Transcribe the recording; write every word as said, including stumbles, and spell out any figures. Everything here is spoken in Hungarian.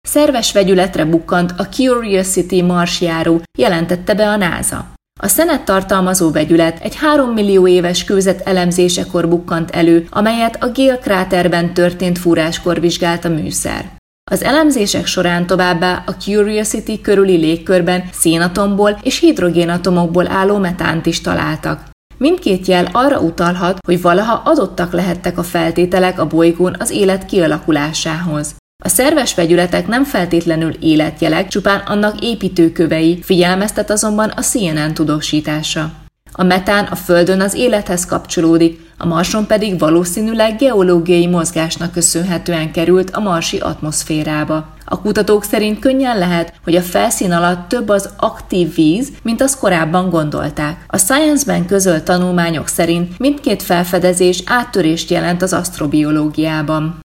Szerves vegyületre bukkant a Curiosity marsjáró, jelentette be a NASA. A szenet tartalmazó vegyület egy három millió éves kőzet elemzésekor bukkant elő, amelyet a Gale kráterben történt fúráskor vizsgált a műszer. Az elemzések során továbbá a Curiosity körüli légkörben szénatomból és hidrogénatomokból álló metánt is találtak. Mindkét jel arra utalhat, hogy valaha adottak lehettek a feltételek a bolygón az élet kialakulásához. A szerves vegyületek nem feltétlenül életjelek, csupán annak építőkövei, figyelmeztet azonban a C N N tudósítása. A metán a Földön az élethez kapcsolódik, a Marson pedig valószínűleg geológiai mozgásnak köszönhetően került a marsi atmoszférába. A kutatók szerint könnyen lehet, hogy a felszín alatt több az aktív víz, mint azt korábban gondolták. A Science-ben közölt tanulmányok szerint mindkét felfedezés áttörést jelent az asztrobiológiában.